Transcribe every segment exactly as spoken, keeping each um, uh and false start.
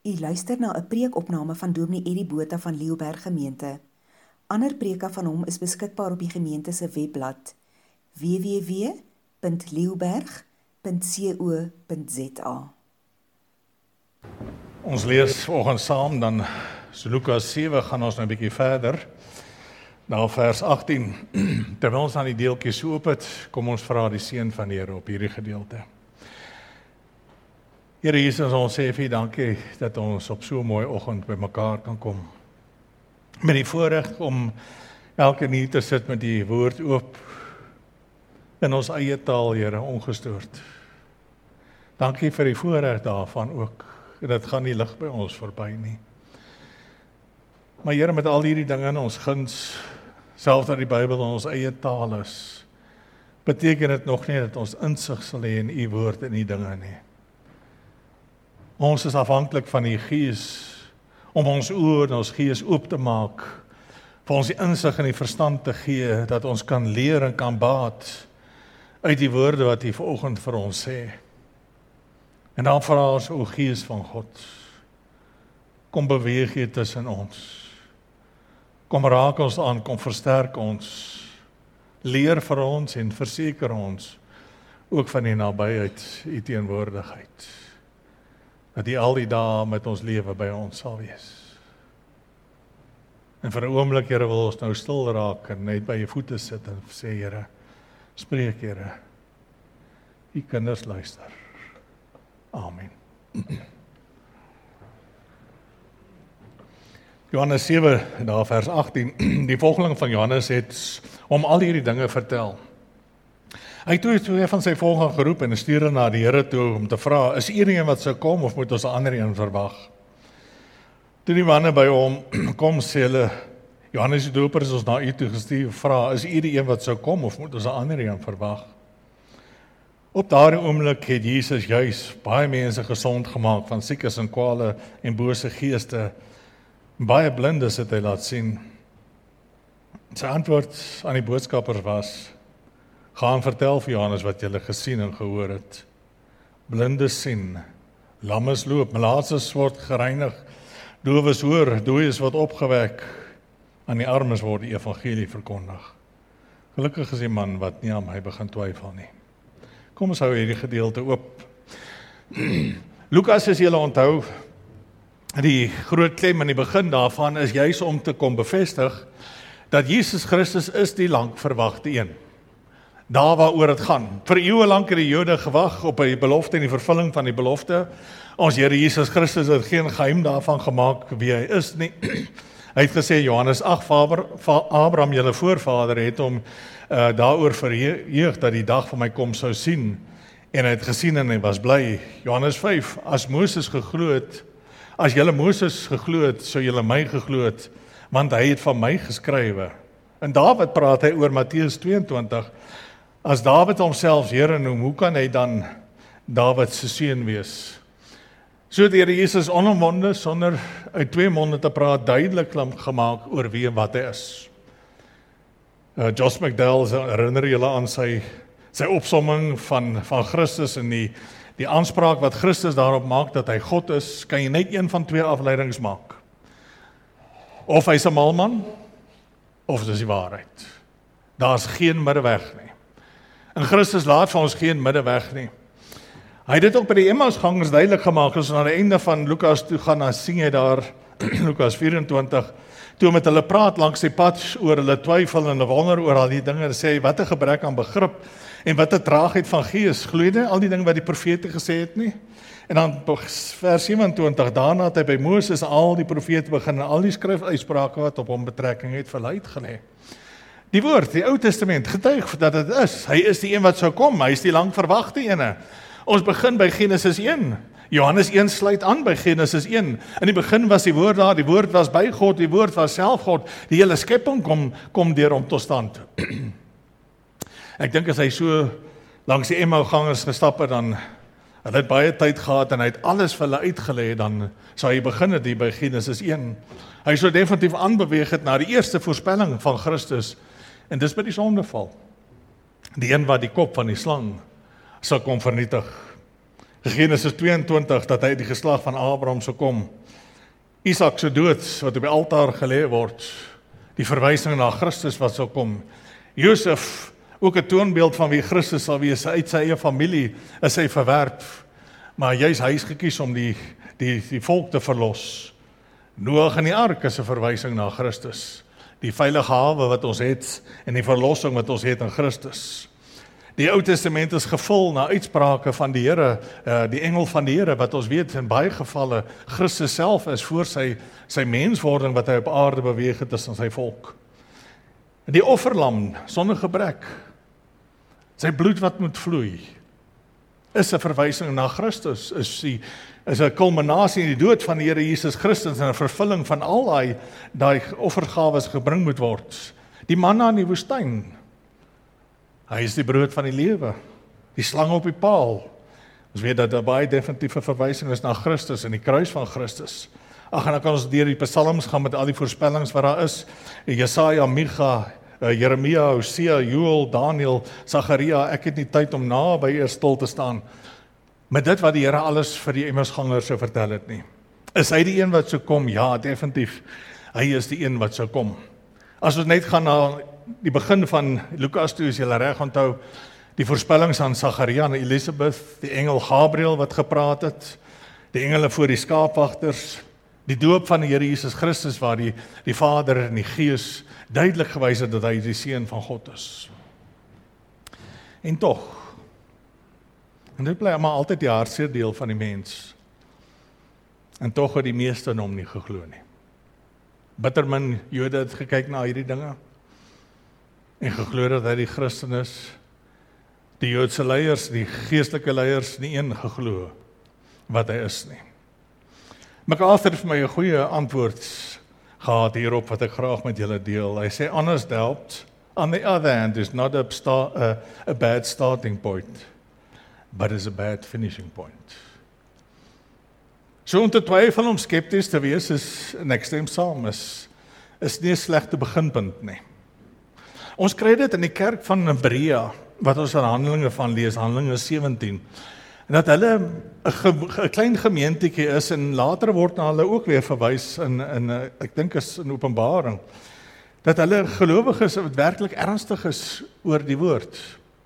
U luister na 'n preekopname van Dominee Eddie Botha van Leeuberg Gemeente. Ander preke van hom is beskikbaar op die gemeente se webblad w w w punt leeuberg punt co punt z a. Ons lees vanoggend saam, dan so Lukas sewe gaan ons nou 'n bietjie verder, na vers agttien. Terwyl ons aan die deeltjie so oop het, kom ons vra die seën van die Here op hierdie gedeelte. Here Jesus, ons sê vir U dankie dat ons op so 'n mooi oggend by mekaar kan kom. Met die voorreg om elke nuut te sit met die woord oop in ons eie taal, Here, ongestoord. Dankie vir die voorreg daarvan ook. Dit gaan nie lig by ons verby nie. Maar Here, met al hierdie dinge in ons guns, selfs dat die Bybel in ons eie taal is, beteken dit nog nie dat ons insig sal hê in U woord en U dinge nie. Ons is afhanklik van die Gees, om ons oor en ons gees oop te maak, vir ons die insig en die verstand te gee, dat ons kan leer en kan baat uit die woorde wat U vanoggend vir ons sê. En dan vra ons, o Gees van God, kom beweeg hier tussen ons. Kom raak ons aan, kom versterk ons. Leer vir ons en verseker ons, ook van die nabyheid, U teenwoordigheid. Dat U al die dae met ons lewe by ons sal wees. En vir 'n oomblik, Here, wil ons nou stil raak en net by U voete sit en sê, Here, spreek, Here. U kinders luister. Amen. Johannes sewe, daar vers agttien, die volgeling van Johannes het om al hierdie dinge vertel. Hy het toe twee van sy volgelinge geroep en stuur hulle na die Here toe om te vra, is er een wat sou kom of moet ons 'n ander een verwag? Toe die manne by hom kom, sê hulle, Johannes die Doper is ons na u toe gestuur, vra, is u die een wat sou kom of moet ons 'n ander een verwag? Op daardie oomblik het Jesus juis baie mense gesond gemaak van siekes en kwale en bose geeste. Baie blindes het hy laat sien. Sy antwoord aan die boodskappers was, gaan vertel vir Johannes wat julle gesien en gehoor het. Blindes sien, lammes loop, malaatses word gereinig, dowes hoor, dooies word opgewek, aan die armes word die evangelie verkondig. Gelukkig is die man wat nie aan my begin twyfel nie. Kom ons hou hierdie gedeelte oop. Lukas, as julle onthou, die groot klem in die begin daarvan is juis om te kom bevestig dat Jesus Christus is die lank verwagte een. Daar waaroor het gaan. Vir eeue lank het die Jode gewag op die belofte en die vervulling van die belofte. Ons Here Jesus Christus het geen geheim daarvan gemaak wie hy is nie. Hy het gesê, Johannes agt, Abraham, julle voorvader, het hom uh, daaroor verheug dat die dag van my kom sou sien. En hy het gesien en hy was bly. Johannes vyf, as Moses geglo het, as julle Moses geglo het, sou julle my geglo het, want hy het van my geskrywe. En Dawid praat hy oor Matteus tweeëntwintig, as Dawid homself Here noem, hoe kan hy dan Dawid se seun wees? So die Here Jesus onomwonde, sonder uit twee monde te praat, duidelik gemaak oor wie en wat hy is. Uh, Josh McDowell herinner julle aan sy, sy opsomming van, van Christus en die, die aanspraak wat Christus daarop maak dat hy God is, kan jy net een van twee afleidings maak. Of hy's 'n malman, of dis die waarheid. Daar's geen middeweg nie. En Christus laat vir ons geen middeweg nie. Hy het dit ook by die Emmausgangers duidelik gemaak, as ons aan die einde van Lukas toe gaan, dan sien jy daar, Lukas vyf-en-twintig, toe met hulle praat langs die pad oor hulle twyfel en hulle wonder oor al die dinge, en sê, wat 'n gebrek aan begrip, en wat 'n traagheid van gees, glo jy nie al die dinge wat die profete gesê het nie? En dan vers sewe-en-twintig, daarna het hy by Moses al die profete begin, en al die skrifuitsprake wat op hom betrekking het, vir hulle uitgelê. Die woord, die Ou Testament, getuig dat dit is, hy is die een wat sou kom, hy is die lang verwagte ene. Ons begin by Genesis een, Johannes een sluit aan by Genesis een, in die begin was die woord daar, die woord was by God, die woord was self God, die hele skepping kom, kom deur hom tot stand. Ek dink as hy so langs die Emmausgangers gestap het, dan hulle het baie tyd gehad en hy het alles vir hulle uitgelê, dan sou hy begin het hier by Genesis een. Hy sou definitief aanbeweeg het na die eerste voorspelling van Christus, en dis by die sondeval. Die een wat die kop van die slang sal kom vernietig. Genesis twee en twintig, dat hy die geslag van Abraham sou kom. Isak se dood, wat op die altaar gelê word, die verwysing na Christus wat sou kom. Josef, ook 'n toonbeeld van wie Christus sal wees, uit sy eie familie is hy verwerp, maar juis hy is gekies om die, die, die volk te verlos. Noag in die ark is 'n verwysing na Christus, die veilige hawe wat ons het, en die verlossing wat ons het in Christus. Die Ou Testament is gevul na uitsprake van die Here, uh, die engel van die Here, wat ons weet in baie gevalle Christus self is voor sy, sy menswording wat hy op aarde beweeg het tussen sy volk. Die offerlam, sonder gebrek, sy bloed wat moet vloei, is 'n verwysing na Christus, is die is 'n kulminasie in die dood van die Here Jesus Christus en 'n vervulling van al daai daai offergawes gebring moet word. Die manna in die woestyn, hy is die brood van die lewe, die slang op die paal. Ons weet dat daar baie definitiewe verwysing is na Christus en die kruis van Christus. Ag, en dan kan ons deur die psalms gaan met al die voorspellings wat daar is. Jesaja, Micha, Jeremia, Hosea, Joel, Daniel, Sagaria. Ek het nie tyd om naby eers stil te staan met dit wat die Here alles vir die Emmausgangers sou vertel het nie. Is hy die een wat sou kom? Ja, definitief. Hy is die een wat sou kom. As ons net gaan na die begin van Lukas toe, as julle reg onthou, die voorspellings aan Sagaria en Elisabeth, die engel Gabriel wat gepraat het, die engele voor die skaapwagters, die doop van die Here Jesus Christus waar die, die Vader en die Gees duidelik gewys het dat hy die Seun van God is. En tog, en dit bly maar altyd die hartseer deel van die mens, en tog het die meeste in hom nie geglo nie. Bitter min Jode het gekyk na hierdie dinge, en geglo dat hy die Christen is. Die Joodse leiers, die geestelike leiers, nie een geglo wat hy is nie. MacArthur het vir my 'n goeie antwoord gehad hierop wat ek graag met julle deel. Hy sê, honest doubt, on the other hand, is not a, star, uh, a bad starting point, but is a bad finishing point. So om te twyfel om skepties te wees is, en ek stem saam, is, is nie 'n slegte beginpunt nie. Ons kry dit in die kerk van Hebrea, wat ons in Handelinge van lees, Handelinge sewentien, en dat hulle 'n ge, 'n klein gemeentetjie is, en later word na hulle ook weer verwys in, in ek dink is in Openbaring, dat hulle gelowiges wat werklik ernstig is oor die woord.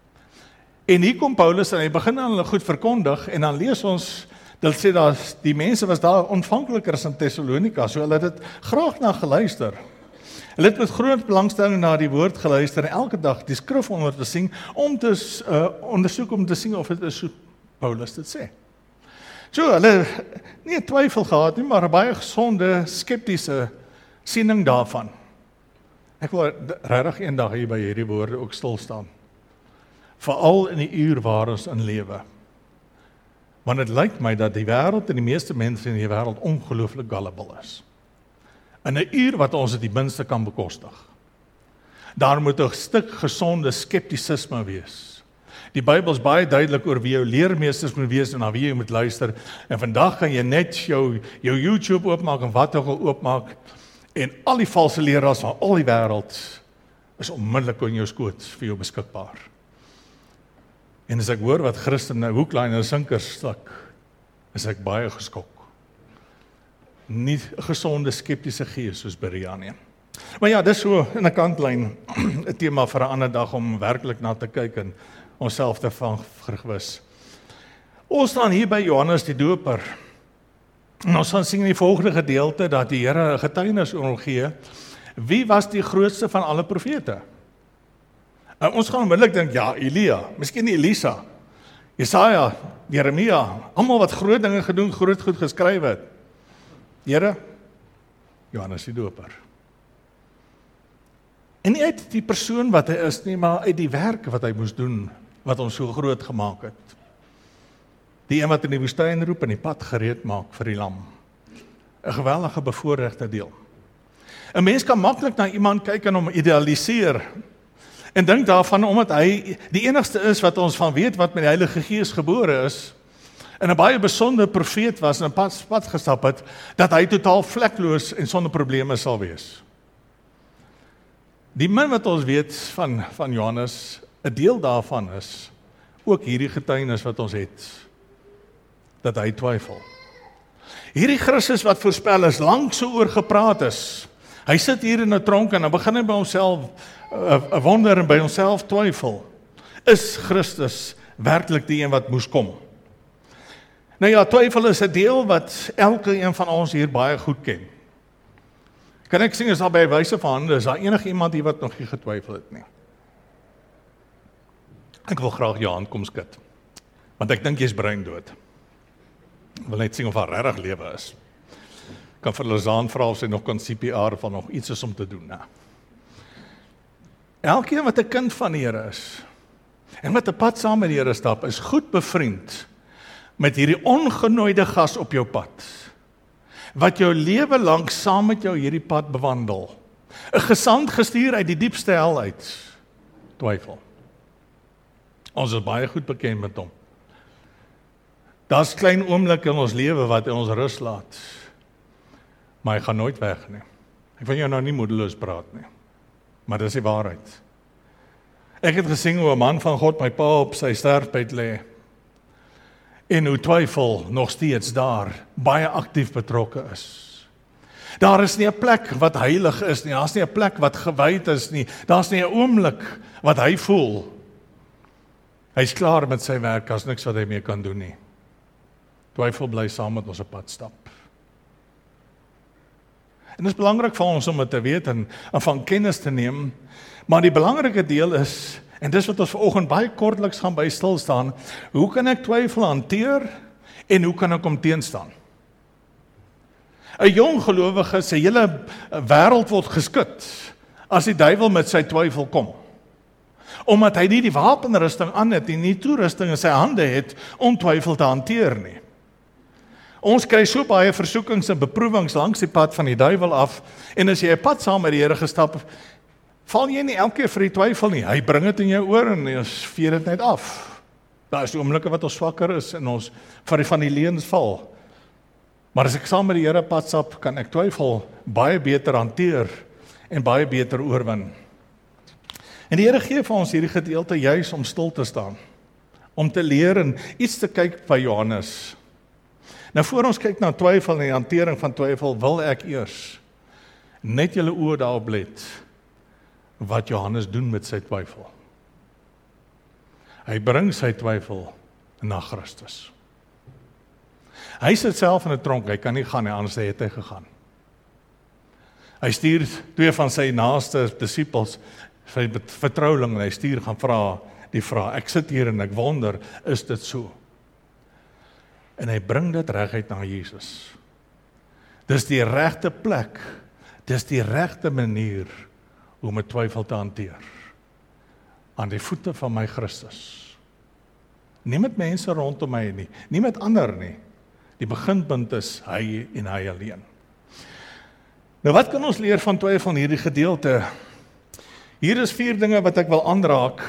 En hier kom Paulus en hy begin aan hulle goed verkondig, en dan lees ons, dit sê daar, die mense was daar ontvankliker as in Thessalonika, so hulle het dit graag na geluister. Hulle het met groot belangstelling na die woord geluister en elke dag die skrif onder te sien, om te uh, ondersoek om te sien of dit is so Paulus dit sê. So, hulle nie 'n twyfel gehad nie, maar 'n baie gesonde, skeptiese siening daarvan. Ek wil regtig eendag hier by hierdie woorde ook stil staan. Veral in die uur waar ons in lewe. Want dit lyk my dat die wêreld en die meeste mense in die wêreld ongelooflik gullible is. In 'n uur wat ons dit die minste kan bekostig. Daar moet 'n stuk gesonde skeptisisme wees. Die Bybel is baie duidelik oor wie jou leermeesters moet wees en na wie jy moet luister. En vandag kan jy net jou, jou YouTube oopmaak en wat ook al oopmaak, en al die valse leraars van al die wêreld is onmiddellik in jou skoot vir jou beskikbaar. En as ek hoor wat Christene hoeklyn en sinkers stuk, is ek baie geskok. Nie 'n gesonde skeptiese gees soos Berea nie. Maar ja, dis so in 'n kantlyn 'n tema vir 'n ander dag om werklik na te kyk en onsself te vergewis. Ons staan hier by Johannes die Doper. En ons gaan sien in die volgende gedeelte dat die Here 'n getuienis oor hom gee. Wie was die grootste van alle profete? En ons gaan onmiddellik dink, ja, Elia, miskien Elisa, Jesaja, Jeremia, almal wat groot dinge gedoen, groot goed geskryf het. Here, Johannes die Doper. En nie uit die persoon wat hy is nie, maar uit die werk wat hy moes doen, wat ons so groot gemaak het. Die een wat in die woestyn roep en die pad gereed maak vir die lam. 'n Geweldige bevoorregte deel. 'n Mens kan maklik na iemand kyk en hom idealiseer, en dink daarvan, omdat hy die enigste is wat ons van weet wat met die Heilige Gees gebore is, en 'n baie besondere profeet was en 'n pad, pad gestap het, dat hy totaal vlekloos en sonder probleme sal wees. Die min wat ons weet van, van Johannes, 'n deel daarvan is ook hierdie getuienis wat ons het. dat hy twyfel. Hierdie Christus wat voorspel is, lank so oor gepraat is. Hy sit hier in 'n tronk en dan begin hy by homself 'n wonder en by homself twyfel. Is Christus werklik die een wat moes kom? Nou ja, twyfel is 'n deel wat elke een van ons hier baie goed ken. Kan ek sien as daar by wyse van hande, is daar enige iemand hier wat nog nie getwyfel het nie? Ek wil graag jou hand kom skud, want ek dink jy's breindood. Ek wil net sien of haar regtig lewe is. Ek kan vir Lozaan vra of sy nog kan C P R van nog iets is om te doen. Nou. Elkeen wat 'n kind van die Here is, en wat 'n pad saam met die Here stap, is goed bevriend met hierdie ongenooide gas op jou pad, wat jou lewe lank saam met jou hierdie pad bewandel. 'n Gesand gestuur uit die diepste hel uit, twyfel. Ons is baie goed bekend met hom. Daar's klein oomblikke in ons lewe wat ons rus laat, maar hy gaan nooit weg nie. Ek wil jou nou nie moedeloos praat nie, maar dis die waarheid. Ek het gesien hoe 'n man van God my pa op sy sterfbed lê, en hoe twyfel nog steeds daar, baie aktief betrokke is. Daar is nie 'n plek wat heilig is nie, daar's nie 'n plek wat gewyd is nie, daar's nie 'n oomblik wat hy voel. Hy's klaar met sy werk, daar's niks wat hy meer kan doen nie. Twyfel bly saam met ons op pad stap. En dit is belangrik vir ons om dit te weet en, en van kennis te neem, maar die belangrike deel is, en dis wat ons vanoggend baie kortliks gaan by stil staan, hoe kan ek twyfel hanteer en hoe kan ek hom teenstaan? 'n Jong gelowige se hele wêreld word geskit as die duiwel met sy twyfel kom. Omdat hy nie die wapenrusting aan het en nie toerusting in sy hande het om twyfel te hanteer nie. Ons kry so baie versoekings en beproewings langs die pad van die duiwel af, en as jy 'n pad saam met die Here gestap, val jy nie elke keer vir die twyfel nie. Hy bring dit in jou oor en ons veer dit net af. Daar is die oomblikke wat ons swakker is en ons van die van die leuns val. Maar as ek saam met die Here pad stap, kan ek twyfel baie beter hanteer en baie beter oorwin. En die Here gee vir ons hierdie gedeelte juis om stil te staan, om te leer en iets te kyk by Johannes. Nou voor ons kyk na twyfel en die hantering van twyfel, wil ek eers net julle oë daarop let wat Johannes doen met sy twyfel. Hy bring sy twyfel na Christus. Hy sit self in 'n tronk, hy kan nie gaan nie, anders het hy gegaan. Hy stuur twee van sy naaste disippels, sy vertroueling, en hy stuur gaan vra die vraag, ek sit hier en ek wonder, is dit so? En hy bring dit reguit na Jesus. Dis die regte plek, dis die regte manier om met twyfel te hanteer. Aan die voete van my Christus. Nie met mense rondom my nie, nie met ander nie. Die beginpunt is hy en hy alleen. Nou wat kan ons leer van twyfel in hierdie gedeelte? Hier is vier dinge wat ek wil aanraak,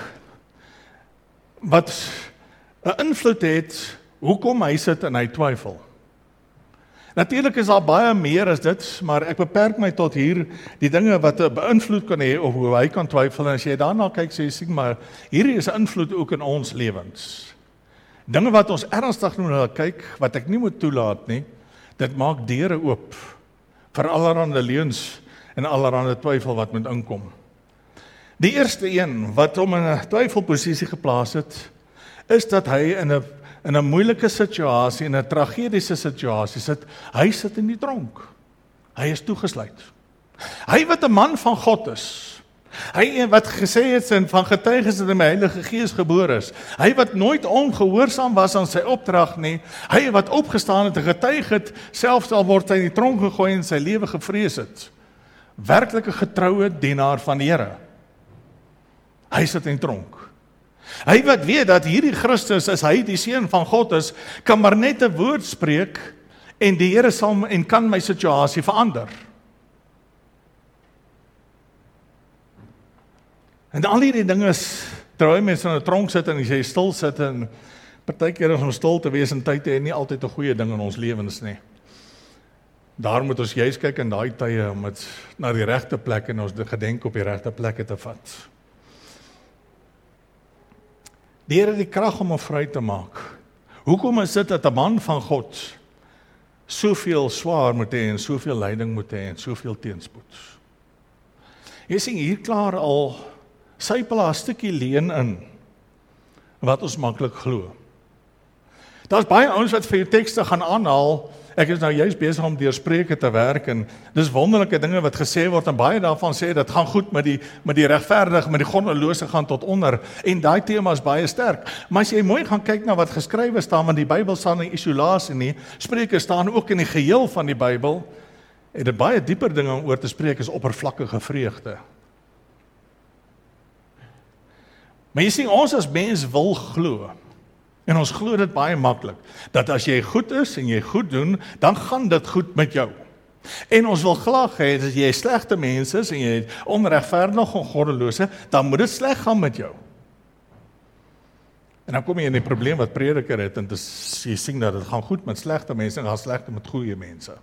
wat 'n invloed het, hoekom hy sit en hy twyfel. Natuurlik is daar baie meer as dit, maar ek beperk my tot hier die dinge wat 'n beïnvloed kan hê of hoe hy kan twyfel, en as jy daarna kyk, sê jy sien maar, hierdie is 'n invloed ook in ons lewens. Dinge wat ons ernstig moet kyk, wat ek nie moet toelaat nie, dit maak deure oop vir allerhande leuns en allerhande twyfel wat moet inkom. Die eerste een wat hom in 'n twyfelposisie geplaas het, is dat hy in 'n in 'n moeilike situasie, in 'n tragediese situasie sit. Hy sit in die tronk. Hy is toegesluit. Hy wat 'n man van God is. Hy wat gesê het en van getuiges dat hy met die Heilige Gees gebore is. Hy wat nooit ongehoorsaam was aan sy opdrag nie. Hy wat opgestaan het en getuig het, selfs al word hy in die tronk gegooi en sy lewe gevrees het. Werklike getroue dienaar van die Here. Hy sit in die tronk. Hy wat weet dat hierdie Christus, as hy die seun van God is, kan maar net 'n woord spreek en die Here sal en kan my situasie verander. En al hierdie dinge is, terwyl mense in 'n tronk sit en jy stil sit, en partykeer is om stil te wees in tye en nie altyd 'n goeie ding in ons lewens nie. Daar moet ons juist kyk in daai tye om dit na die regte plek en ons gedenk op die regte plekke te vat. Die Here het die krag om hom vry te maak. Hoekom is dit dat 'n man van God soveel swaar moet hê en soveel lyding moet hê en soveel teenspoed? Jy sien hier klaar al sypel daar 'n stukkie leuen in wat ons maklik glo. Daar's baie ouens wat vir jou tekste gaan aanhaal. Ek is nou juist besig om deur Spreuke te werk en dis wonderlike dinge wat gesê word en baie daarvan sê dat gaan goed met die met die regverdige, met die goddelose gaan tot onder en daai tema is baie sterk. Maar as jy mooi gaan kyk na wat geskrywe staan, want die Bybel staan nie isolasie nie. Spreuke staan ook in die geheel van die Bybel. En dit baie dieper dinge om oor te spreek is oppervlakkige vreugde. Maar jy sien, ons as mens wil glo. En ons glo dit baie maklik, dat as jy goed is en jy goed doen, dan gaan dit goed met jou. En ons wil graag hê, as jy slegte mens is en jy onregverdig en goddelose, dan moet dit sleg gaan met jou. En dan kom jy in die probleem wat Prediker het, en dis, jy sien dat dit gaan goed met slegte mense en gaan slegte met goeie mense.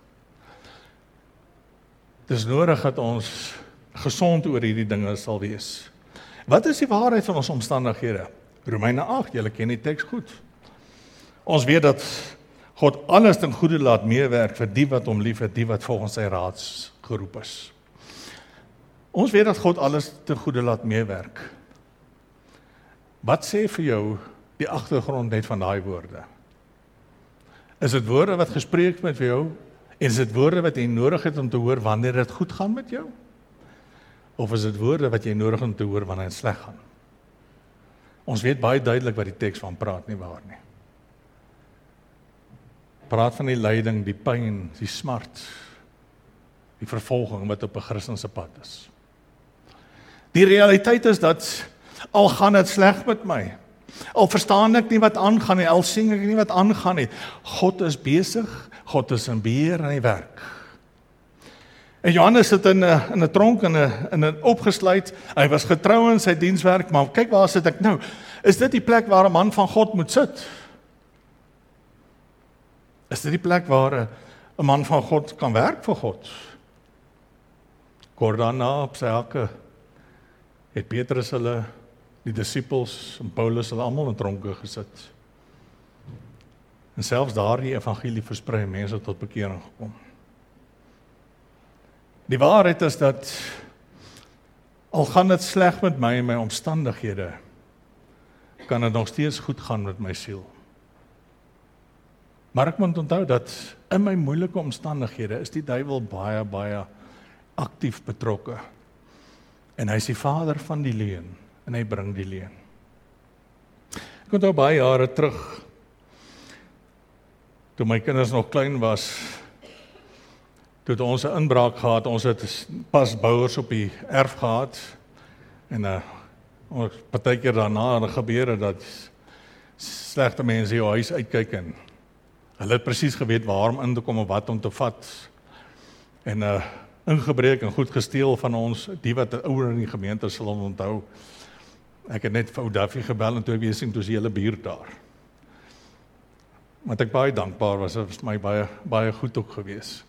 Dis nodig dat ons gesond oor hierdie dinge sal wees. Wat is die waarheid van ons omstandighede? Romeine agt, julle ken die teks goed. Ons weet dat God alles ten goeie laat meewerk vir die wat hom lief het, die wat volgens sy raads geroep is. Ons weet dat God alles ten goeie laat meewerk. Wat sê vir jou die agtergrond net van daai woorde? Is dit woorde wat gespreek met vir jou? En is dit woorde wat jy nodig het om te hoor wanneer dit goed gaan met jou? Of is dit woorde wat jy nodig het om te hoor wanneer dit sleg gaan? Ons weet baie duidelik wat die teks van praat, nie waar nie. Praat van die lyding, die pyn, die smart, die vervolging wat op 'n Christen se pad is. Die realiteit is dat al gaan dit sleg met my, al verstaan ek nie wat aangaan nie, al sien ek nie wat aangaan nie, God is besig, God is in beheer aan die werk. En Johannes sit in 'n in 'n tronk in 'n in 'n opgesluit. Hy was getrou in sy dienswerk, maar kyk waar sit ek nou? Is dit die plek waar 'n man van God moet sit? Is dit die plek waar 'n 'n man van God kan werk vir God? Kort daarna op sy hakke het Petrus hulle, die disippels en Paulus hulle almal in tronke gesit. En selfs daar die evangelie versprei, mense tot bekering gekom. Die waarheid is dat al gaan dit sleg met my en my omstandighede, kan dit nog steeds goed gaan met my siel. Maar ek moet onthou dat in my moeilike omstandighede is die duiwel baie, baie aktief betrokke. En hy is die vader van die leuen en hy bring die leuen. Ek onthou baie jare terug, toe my kinders nog klein was, toe het ons 'n inbraak gehad, ons het pas bouers op die erf gehad, en uh, ons partykeer daarna gebeur het dat slegte mense jou huis uitkyk en hulle het presies geweet waar om in te kom en wat om te vat, en uh, ingebreek en goed gesteel van ons, die wat ouer in die gemeente sal onthou. Ek het net vir ou Duffy gebel en toe ek weer sien, toe is die hele buurt daar. Want ek baie dankbaar was, dit was my baie, baie goed ook gewees.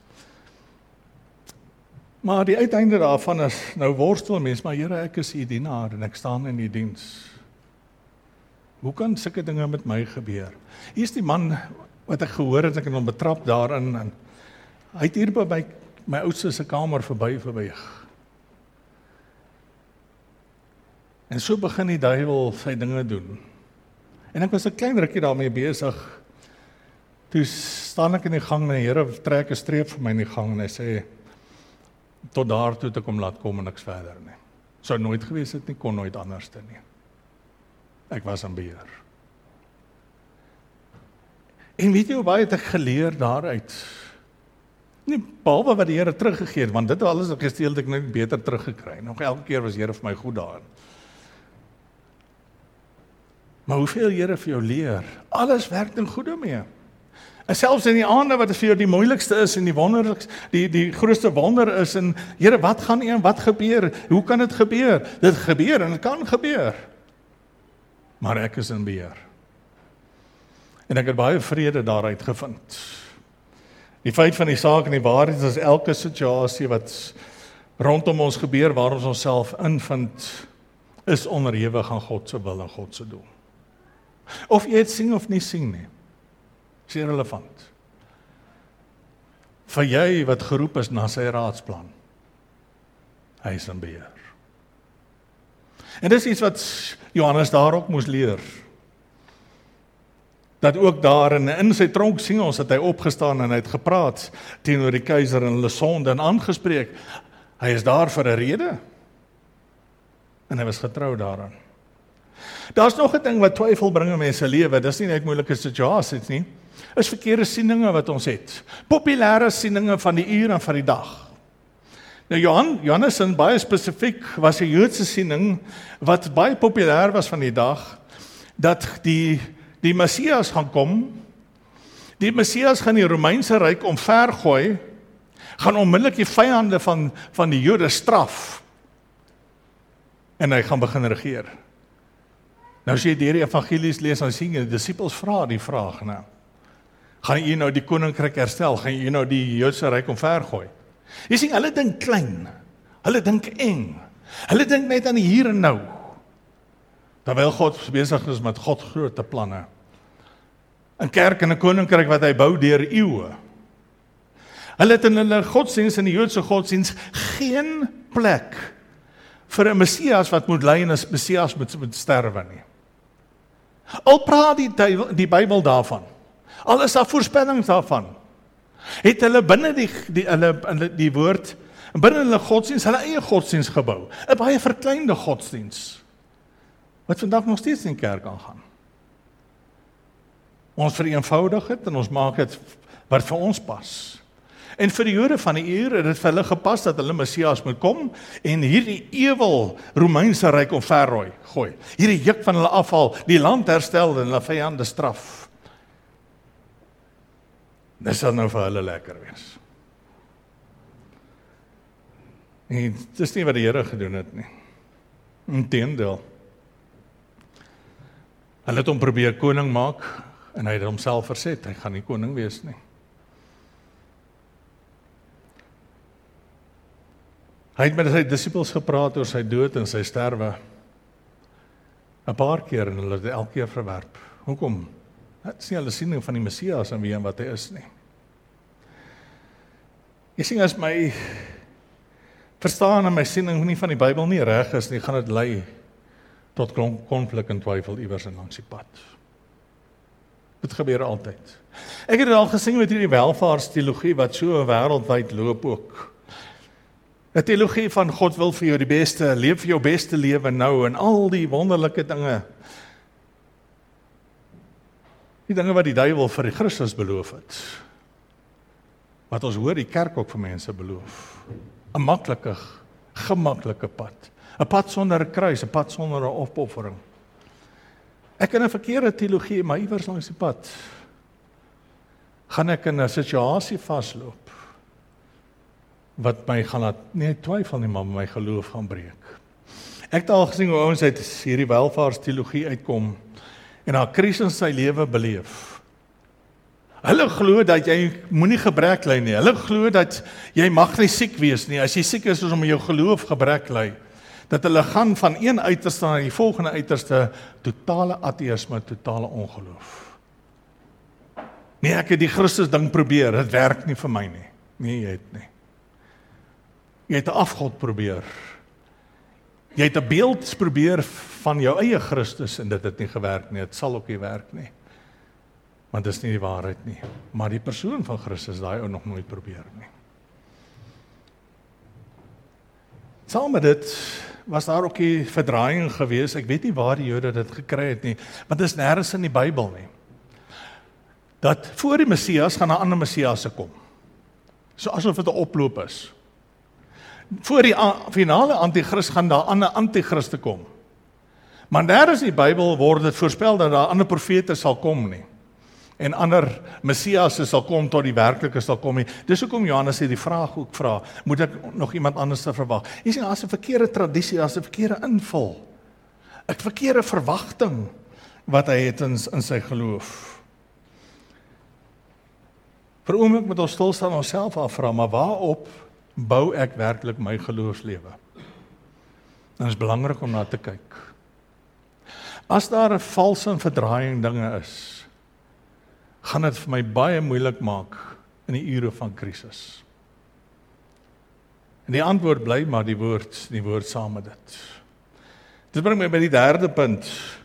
Maar die uiteinde daarvan is, nou worstel mens, maar Here, ek is u dienaar en ek staan in die diens. Hoe kan sulke dinge met my gebeur? Hier is die man wat ek gehoor het, ek het hom betrap daarin, en hy het hier by my, my oudste se kamer verby beweeg. En so begin die duiwel sy dinge doen. En ek was 'n klein rukkie daarmee besig. Toe staan ek in die gang en die Here trek 'n streep vir my in die gang en hy sê, tot daar toe te kom laat kom en niks verder nie. Sou nooit gewees het nie, kon nooit anders te nie. Ek was in beheer. En weet jy hoe baie het ek geleer daaruit? Nie behalwe wat die Here teruggegee het, want dit alles wat gesteel het ek net beter teruggekry. Nog elke keer was die Here vir my goed daarin. Maar hoeveel Here vir jou leer, alles werk ten goeie mee. En selfs in die aande wat vir jou die moeilikste is en die wonderlikste, die die grootste wonder is, en Here, wat gaan een, wat gebeur? Hoe kan dit gebeur? Dit gebeur en dit kan gebeur. Maar ek is in beheer. En ek het baie vrede daaruit gevind. Die feit van die saak en die waarheid is elke situasie wat rondom ons gebeur, waar ons onsself invind, is onderhewig aan God se wil en God se doel. Of jy het sien of nie sien nie. Is irrelevant. Vir jy wat geroep is na sy raadsplan. Hy is in beheer. En dis iets wat Johannes daar ook moes leer. Dat ook daar in, in sy tronk sien ons dat hy opgestaan en hy het gepraat teenoor die keiser en hulle sonde en aangespreek. Hy is daar vir 'n rede. En hy was getrou daaraan. Daar's nog 'n ding wat twyfel bring in mense lewe. Dis nie net moeilike situasies nie. Is verkeerde sieninge wat ons het. Populêre sieninge van die uur en van die dag. Nou Johan, Johannes in baie spesifiek was 'n Joodse siening wat baie populêr was van die dag, dat die die Messias gaan kom. Die Messias gaan die Romeinse ryk omvergooi, gaan onmiddellik die vyande van van die Jode straf. En hy gaan begin regeer. Nou as jy deur die evangelies lees, dan sien jy die disippels vra die vraag, nou. Gaan jy nou die koninkryk herstel? Gaan jy nou die Joodse ryk omvergooi? Jy sien, hulle dink klein. Hulle dink eng. Hulle dink net aan die hier en nou. Terwyl God besig is met God groot planne. 'n Kerk en 'n koninkryk wat hy bou deur eeue. Hulle het in hulle godsdienst, in die Joodse godsdienst, geen plek vir 'n Messias wat moet ly en 'n Messias moet, moet sterwe nie. Al praat die, die Bybel daarvan, al is daar voorspellings daarvan, het hulle binne die, die, hulle, hulle, die woord, binne hulle godsdienst, hulle eie godsdienst gebou, 'n baie verkleinde godsdienst, wat vandag nog steeds in die kerk aangaan. Ons vereenvoudig het en ons maak het wat vir ons pas. En vir die Jode van die uur het dit vir hulle gepas dat hulle Messias moet kom en hierdie ewel Romeinse ryk omvergooi, gooi. Hierdie juk van hulle afhaal, die land herstel en hulle vyande straf. Dit sal nou vir hulle lekker wees. En dit is nie wat die Here gedoen het nie. Inteendeel. Hulle het hom probeer koning maak en hy het homself verset, hy gaan nie koning wees nie. Hy het met sy disippels gepraat oor sy dood en sy sterwe. 'n Paar keer en hulle het elke keer verwerp. Hoekom? Dit is nie hulle siening van die Messias en wie en wat hy is nie. Jy sien, as my verstaan en my siening nie van die Bybel nie reg is nie, gaan dit lei tot konflik en twyfel iewers en langs die pad. Dit gebeur altyd. Ek het al gesien met hierdie welvaartsteologie wat so wêreldwyd loop ook. 'n Teologie van God wil vir jou die beste, leef vir jou beste lewe nou en al die wonderlike dinge. Die dinge wat die duiwel vir die Christus beloof het. Wat ons hoor die kerk ook vir mense beloof. 'n maklike, gemaklike pad. 'n Pad sonder 'n kruis, 'n pad sonder 'n opoffering. Ek in 'n verkeerde teologie, maar iewers langs die pad gaan ek in 'n situasie vasloop wat my gaan laat nie twyfel nie, maar my geloof gaan breek. Ek het al gesien hoe ouens uit hierdie welvaartsteologie uitkom en haar krisis in sy lewe beleef. Hulle glo dat jy moenie gebrek ly nie. Hulle glo dat jy mag nie siek wees nie. As jy siek is, is om jou geloof gebrek ly. Dat hulle gaan van een uiterste na die volgende uiterste, totale ateïsme, totale ongeloof. Nee, ek het die Christus ding probeer, dit werk nie vir my nie. Nee, jy het nie. Jy het 'n afgod probeer. Jy het 'n beeld probeer van jou eie Christus en dit het nie gewerk nie. Dit sal ook nie werk nie. Want dit is nie die waarheid nie. Maar die persoon van Christus, daai ou nog nooit probeer nie. Saam met dit was daar ook die verdraaiing gewees. Ek weet nie waar die Jode dit gekry het nie, want dit is nêrens in die Bybel nie. Dat voor die Messias gaan 'n ander Messias kom. So asof dit 'n oploop is. Voor die finale anti-Christ gaan daar ander anti-Christe kom. Maar nêrens in die Bybel word dit voorspel dat daar ander profete sal kom nie. En ander Messiasse sal kom tot die werklike sal kom nie. Dis hoekom Johannes hier die vraag ook vra, moet ek nog iemand anders te verwag? Jy sien, as 'n verkeerde tradisie, as 'n verkeerde invul, 'n verkeerde verwagting wat hy het in, in sy geloof. Vir oomblik moet ons stil staan en onsself afvra, maar waarop bou ek werklik my geloofslewe? Dan is belangrik om na te kyk. As daar 'n valse en verdraaiing dinge is, gaan dit vir my baie moeilik maak in die ure van krisis. En die antwoord bly maar die woord, die woord saam met dit. Dit bring my by die derde punt.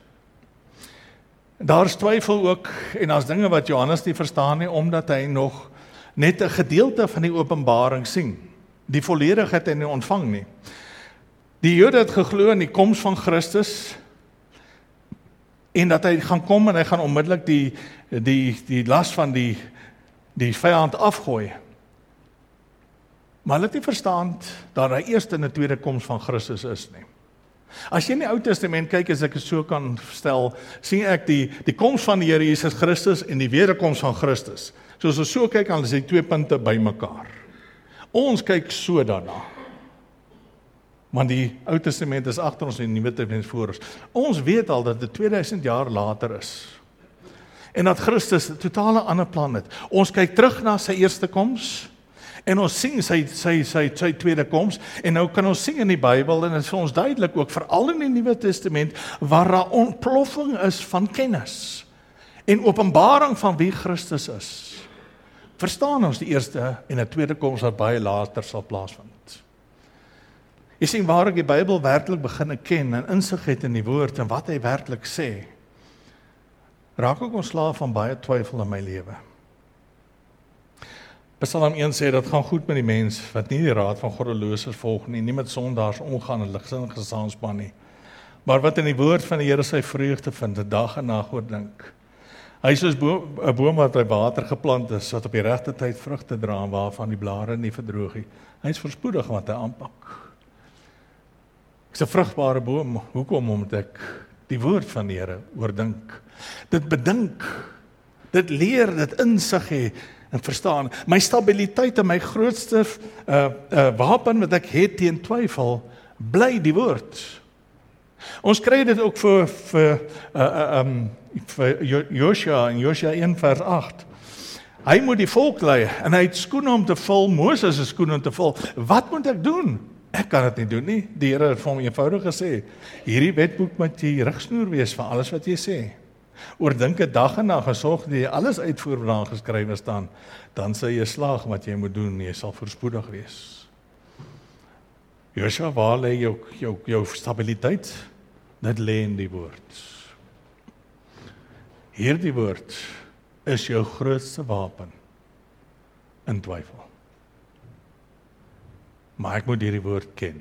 Daar is twyfel ook, en daar's dinge wat Johannes nie verstaan nie, omdat hy nog net 'n gedeelte van die openbaring sien. Die volledigheid hy nie ontvang nie. Die Jode het geglo in die koms van Christus, en dat hy gaan kom en hy gaan onmiddellik die, die, die las van die, die vyand afgooi. Maar hulle het nie verstaan dat hy eerste en die tweede koms van Christus is nie. As jy in die Ou Testament kyk, as ek het so kan stel, sien ek die, die koms van die Here Jesus Christus en die wederkoms van Christus. So as ons so kyk, dan is die twee punte by mekaar. Ons kyk so daarna. Want die Ou Testament is agter ons en die Nuwe Testament voor ons. Ons weet al dat dit tweeduisend jaar later is. En dat Christus 'n totale ander plan het. Ons kyk terug na sy eerste koms, en ons sien sy, sy, sy, sy tweede koms, en nou kan ons sien in die Bybel, en dit is vir ons duidelik ook, veral in die Nuwe Testament, waar daar ontploffing is van kennis, en openbaring van wie Christus is. Verstaan ons die eerste en die tweede koms wat baie later sal plaasvind. Jy sien waar ek die Bybel werklik begin ken, en insig het in die woord, en wat hy werklik sê, raak ek ontslaaf van baie twyfel in my lewe. Psalm een sê, dat gaan goed met die mens, wat nie die raad van goddelooses volg nie, nie met sondaars omgaan en ligsin gesaanspan nie, maar wat in die woord van die Here sy vreugde vind, 'n dag en nag oor dink. Hy is soos 'n boom wat by water geplant is, wat op die regte tyd vrugte dra, waarvan die blare nie verdroog nie. Hy is voorspoedig wat hy aanpak. Ek is 'n vrugbare boom, hoekom? Omdat ek die woord van die Here oordink. Dit bedink, dit leer, dit insig hê, en verstaan, my stabiliteit en my grootste uh, uh, wapen wat ek het teen twyfel, bly die woord. Ons kry dit ook vir, vir, uh, uh, um, vir Josua in Josua een vers agt. Hy moet die volk lei, en hy het skoene om te vul, Moses is skoene om te vul. Wat moet ek doen? Ek kan dit nie doen nie. Die Here het vir hom eenvoudig gesê, hierdie wetboek moet die rigsnoer wees van alles wat jy sê. Oordink dit dag en nag, en sorg dat jy alles uitvoer wat daar geskrywe staan, dan sal jy slaag wat jy moet doen, jy sal voorspoedig wees. Josua, waar lê jou, jou, jou stabiliteit? Dit lê in die woord. Hierdie woord is jou grootste wapen in twyfel. Maar ek moet hierdie woord ken.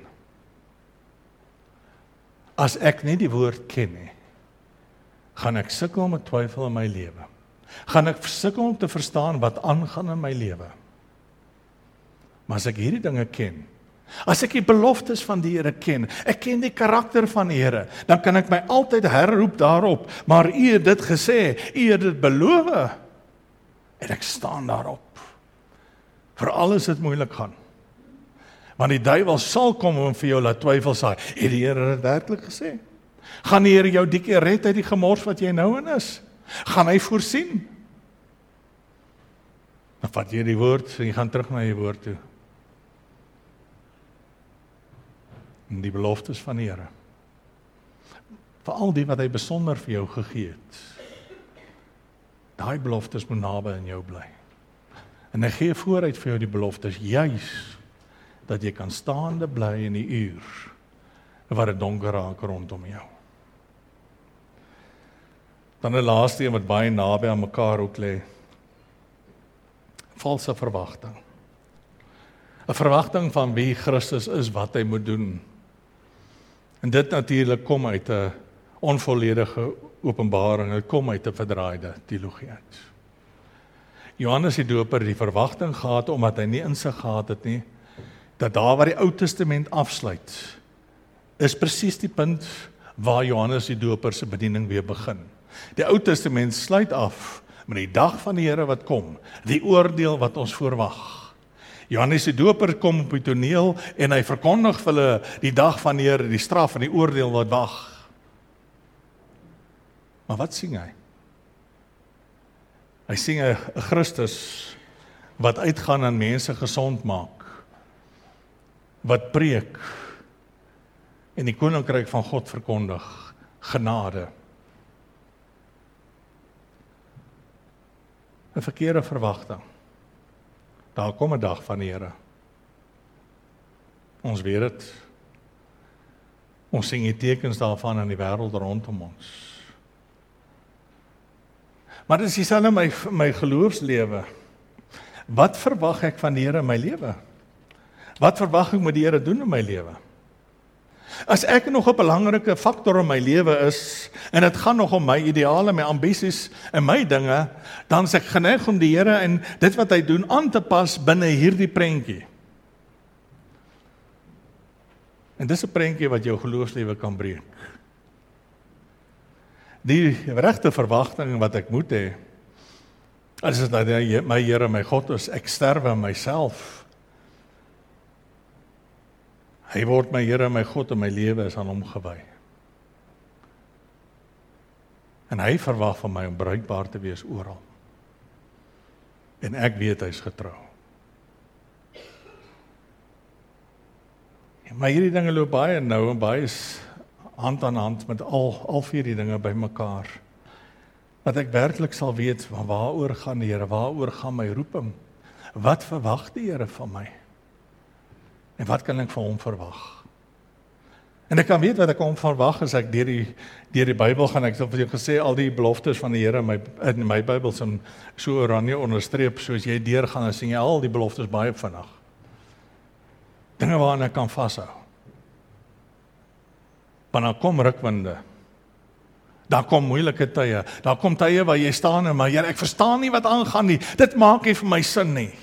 As ek nie die woord ken nie, gaan ek sukkel met twyfel in my lewe. Gaan ek sukkel om te verstaan wat aangaan in my lewe. Maar as ek hierdie dinge ken, as ek die beloftes van die Here ken, ek ken die karakter van die Here, dan kan ek my altyd herroep daarop, maar U het dit gesê, U het dit beloof, en ek staan daarop. Veral as dit moeilik gaan. Want die duiwel sal kom om vir jou laat twyfel saai. Het die Here dit werklik gesê? Gaan die Here jou dikkie red uit die gemors wat jy nou in is? Gaan hy voorsien? Dan vat jy die woord en jy gaan terug na die woord toe. En die beloftes van die Here. Veral die wat hy besonder vir jou gegee het. Daai beloftes moet naby in jou bly. En hy gee vooruit vir jou die beloftes, juis dat jy kan staande bly in die uur waar dit donker raak rondom jou. Dan 'n laaste een wat baie naby aan mekaar ook lê. Valse verwagting. 'n Verwagting van wie Christus is, wat hy moet doen. En dit natuurlik kom uit 'n onvolledige openbaring, dit kom uit 'n verdraaide teologie uit. Johannes die Doper het die verwagting gehad, omdat hy nie insig gehad het nie, dat daar waar die Ou Testament afsluit, is presies die punt waar Johannes die Doper se bediening weer begin. Die Ou Testament sluit af met die dag van die Here wat kom, die oordeel wat ons voorwag. Johannes die Doper kom op die toneel en hy verkondig vir hulle die dag van die Here, die straf en die oordeel wat wag. Maar wat sien hy? Hy sien 'n Christus wat uitgaan en mense gesond maak, wat preek en die koninkryk van God verkondig, genade. 'n verkeerde verwagting. Daar kom 'n dag van die Here. Ons weet dit. Ons sien die tekens daarvan in die wêreld rondom ons. Maar dit is dieselfde my my geloofslewe. Wat verwag ek van die Here in my lewe? Wat verwag ek moet die Here doen in my lewe? As ek nog 'n belangrike faktor in my lewe is, en dit gaan nog om my ideale, my ambisies en my dinge, dan is ek geneig om die Here en dit wat hy doen aan te pas binne hierdie prentjie. En dis 'n prentjie wat jou geloofslewe kan breek. Die regte verwagting wat ek moet hê, is dat hy my Here, my God is, ek sterwe in myself. Hy word my Here, my God, en my lewe is aan hom gewy. En hy verwag van my om bruikbaar te wees oral. En ek weet hy is getrou. Maar hierdie dinge loop baie nou en baie is hand aan hand met al, al vier die dinge by mekaar. Dat ek werklik sal weet, waaroor gaan die Here, waaroor gaan my roeping? Wat verwag die Here van my? En wat kan ek van hom verwag? En ek kan weet wat ek hom verwag as ek deur die deur die Bybel gaan. Ek het vir jou gesê al die beloftes van die Here in my in my Bybel is so oranje onderstreep, soos jy deurgaan, dan sien jy al die beloftes baie vinnig. Dinge waaraan ek kan vashou. Maar dan kom rukwinde. Daar kom moeilike tye. Daar kom tye waar jy staan en maar Here, ek verstaan nie wat aangaan nie. Dit maak nie vir my sin nie.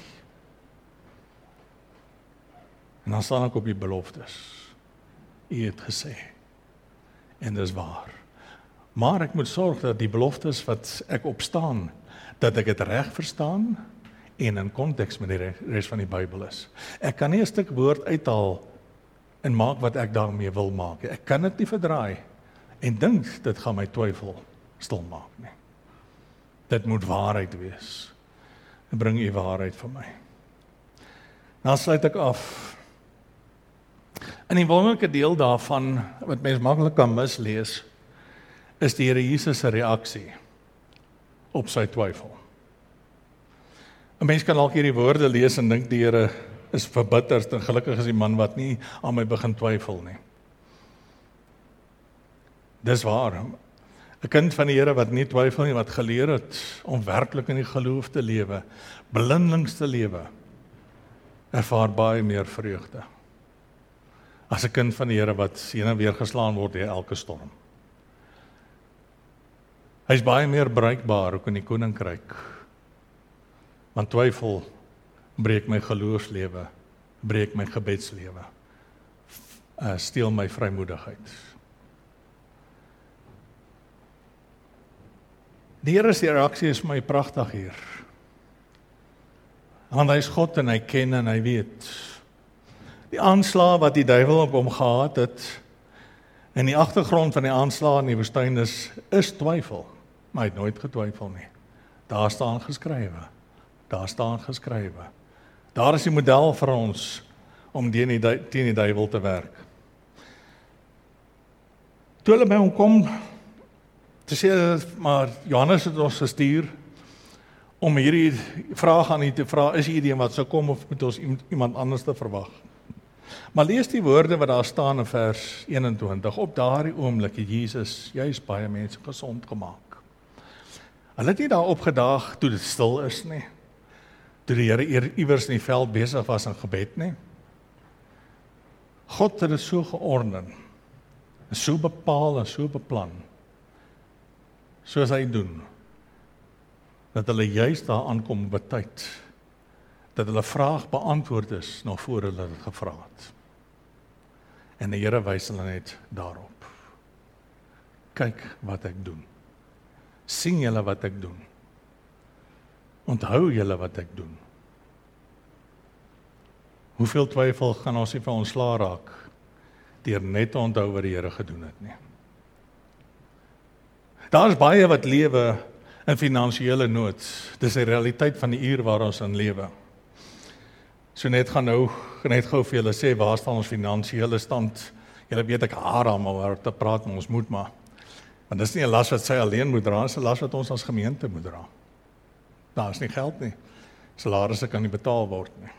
En dan staan ek op die beloftes. U het gesê. En dis waar. Maar ek moet sorg dat die beloftes wat ek opstaan, dat ek dit reg verstaan en in konteks met die res van die Bybel is. Ek kan nie 'n stuk woord uithaal en maak wat ek daarmee wil maak. Ek kan dit nie verdraai en dink dit gaan my twyfel stil maak nie. Dit moet waarheid wees. En bring u waarheid vir my. Nou sluit ek af. In die wonderlike deel daarvan, wat mens maklik kan mislees, is die Here Jesus se reaksie op sy twyfel. 'n Mens kan dalk hierdie woorde lees en dink die Here is verbitterd en gelukkig is die man wat nie aan my begin twyfel nie. Dis waar. 'n Kind van die Here wat nie twyfel nie, wat geleer het om werklik in die geloof te lewe, blindelings te lewe, ervaar baie meer vreugde. As 'n kind van die Here wat heen en weer geslaan word deur elke storm. Hy is baie meer bruikbaar ook in die koninkryk. Want twyfel breek my geloofslewe, breek my gebedslewe, uh, steel my vrymoedigheid. Die Here se reaksie is my pragtig hier. Want hy is God en hy ken en hy weet. Die aanslag wat die duiwel op hom gehad het, en die agtergrond van die aanslag in die woestyn is, is twyfel, maar hy het nooit getwyfel nie. Daar staan geskrywe, daar staan geskrywe. Daar is die model vir ons, om teen die, teen die duiwel te werk. Toe hulle by hom kom, te sê, maar Johannes het ons gestuur, om hierdie vraag aan u te vra, is hierdie wat sou kom, of moet ons iemand anders te verwag? Maar lees die woorde wat daar staan in vers eenentwintig, op daardie oomblik het Jesus juist baie mense gesond gemaak. Hulle het nie daar opgedaag toe dit stil is nie, toe die Here iewers in die veld besig was in gebed nie. God het dit so georden, so bepaal en so beplan, soos hy doen, dat hulle juist daar aankom op 'n tyd, dat hulle vraag beantwoord is, nog voor hulle dit gevra het. En die Here wys hulle net daarop. Kyk wat ek doen. Sien julle wat ek doen. Onthou julle wat ek doen. Hoeveel twyfel gaan ons nie vir ontslae raak, deur net te onthou wat die Here gedoen het nie. Daar is baie wat lewe in finansiële nood. Dis die realiteit van die uur waar ons in lewe. So net gaan nou, net gou vir julle sê, waar staan ons finansiële stand? Julle weet ek haram oor te praat, maar ons moet maar. Want dis nie 'n las wat sy alleen moet dra, dis 'n las wat ons as gemeente moet dra. Daar is nie geld nie. Salarisse kan nie betaal word nie.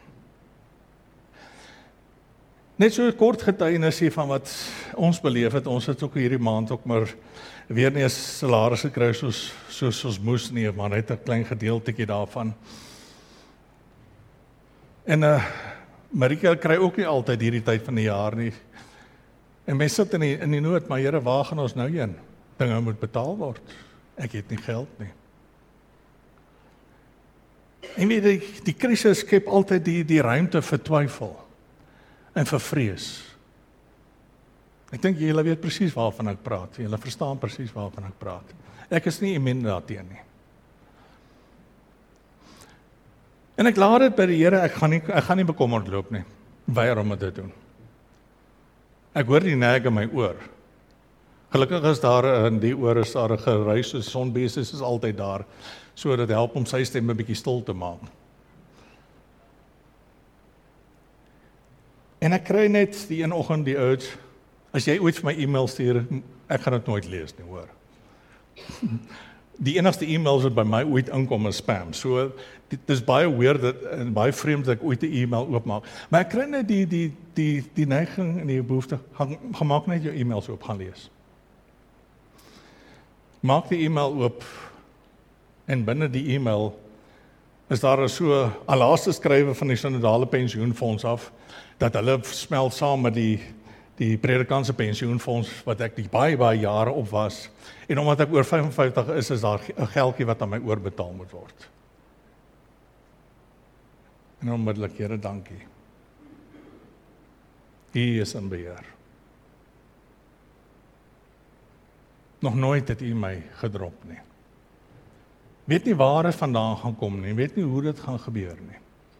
Net so 'n kort getuienis van wat ons beleef het. Ons het ook hierdie maand ook maar weer nie 'n salaris gekry soos soos ons moes nie, maar net 'n klein gedeeltjie daarvan. En uh, Marika kry ook nie altyd hierdie tyd van die jaar nie. En mense sit in die, in die nood, maar Here, waar gaan ons nou heen? Dinge moet betaal word. Ek het nie geld nie. En weet die, die krisis skep altyd die, die ruimte vir twyfel en vir vrees. Ek dink julle weet presies waarvan ek praat. Julle verstaan presies waarvan ek praat. Ek is nie immuun daarteen nie. En ek laat dit by die Here, ek gaan nie ek gaan nie bekommerd loop nie. Weier om dit te doen. Ek hoor die nag in my oor. Gelukkig is daar in die oor is daar 'n geruis, so sonbese is altyd daar, so dit help om sy stem 'n bietjie stil te maak. En ek kry net die een oggend die urge, as jy ooit vir my e-mail stuur, ek gaan dit nooit lees nie, hoor. Die enigste e-mails wat by my ooit inkom is spam. So dit is baie weird dat, en baie vreemd dat ek ooit 'n e-mail oopmaak. Maar ek kry net die die die die neiging en die behoefte, gaan gemaak net jou e-mails oop gaan lees. Maak die e-mail oop en binne die e-mail is daar so 'n laaste skrywe van die Synodale Pensioenfonds af dat hulle smelt saam met die die Predikantse Pensioenfonds wat ek die baie baie jare op was. En omdat ek oor vyf en vyftig is, is daar 'n geldjie wat aan my oorbetaal moet word. En onmiddellik, Here, dankie. U is in beheer. Nog nooit het U my gedrop nie. Weet nie waar dit vandaan gaan kom nie, weet nie hoe dit gaan gebeur nie.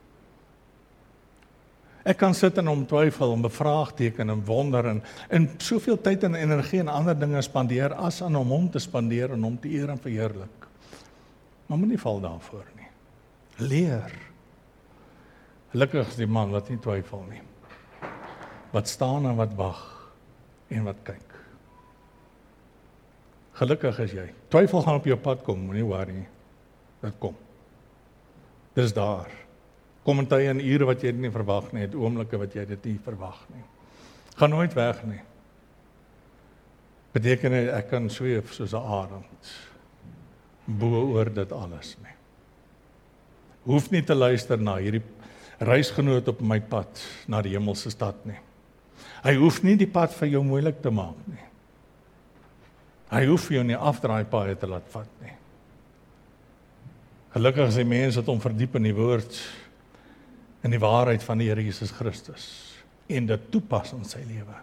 Ek kan sit en om twyfel, om bevraagteken en wonder en, en soveel tyd en energie en ander dinge spandeer as aan om hom te spandeer en hom te eer en verheerlik. Maar moenie val daarvoor nie. Leer. Gelukkig is die man wat nie twyfel nie. Wat staan en wat wag en wat kyk. Gelukkig is jy. Twyfel gaan op jou pad kom, moenie worry nie. Dit kom. Dis daar. Kom in tye en ure wat jy dit nie verwag nie, het oomblikke wat jy dit nie verwag nie. Gaan nooit weg nie. Beteken nie ek kan sweef soos 'n arend bo oor dit alles nie. Hoef nie te luister na hierdie reisgenoot op my pad na die hemelse stad nie. Hy hoef nie die pad vir jou moeilik te maak nie. Hy hoef jou nie afdraaipaaie te laat vat nie. Gelukkig is die mense wat hom verdiep in die woord in die waarheid van die Here Jesus Christus en dit toepas in sy lewe.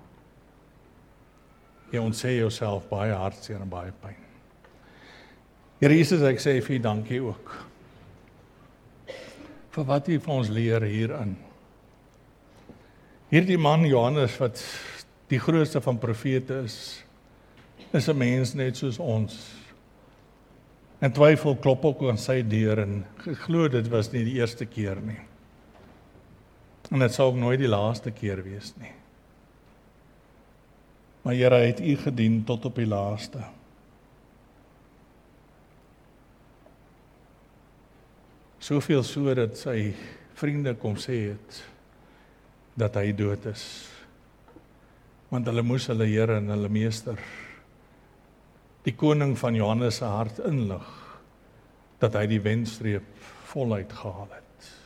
Jy ontsê jouself baie hartseer en baie pyn. Here Jesus, ek sê vir U dankie ook vir wat U vir ons leer hierin. Hierdie man Johannes wat die grootste van profete is, is 'n mens net soos ons. En twyfel klop ook aan sy deur en glo dit was nie die eerste keer nie. En dit sal ook nooit die laaste keer wees nie. Maar Here, hy het U gedien tot op die laaste. Soveel so dat sy vriende kom sê het dat hy dood is. Want hulle moes hulle Here en hulle meester, die koning van Johannes se hart inlig, dat hy die wenstreep voluit gehaal het.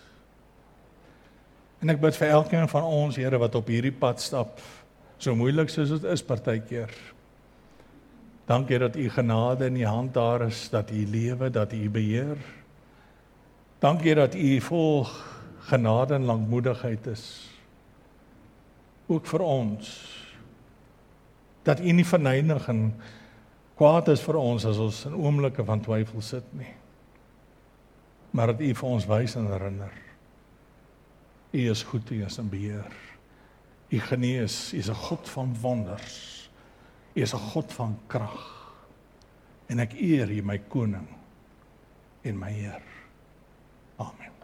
En ek bid vir elkeen van ons, Here, wat op hierdie pad stap, so moeilik soos dit is partykeer. Dankie dat U genade in U hand daar is, dat U lewe, dat U beheer. Dankie dat U vol genade en lankmoedigheid is. Ook vir ons. Dat U nie verneig en kwaad is vir ons as ons in oomblikke van twyfel sit nie. Maar dat U vir ons wys en herinner. U is goed, U is in beheer. U genees, U is 'n God van wonders. U is 'n God van krag. En ek eer U, my koning en my Heer. Amen.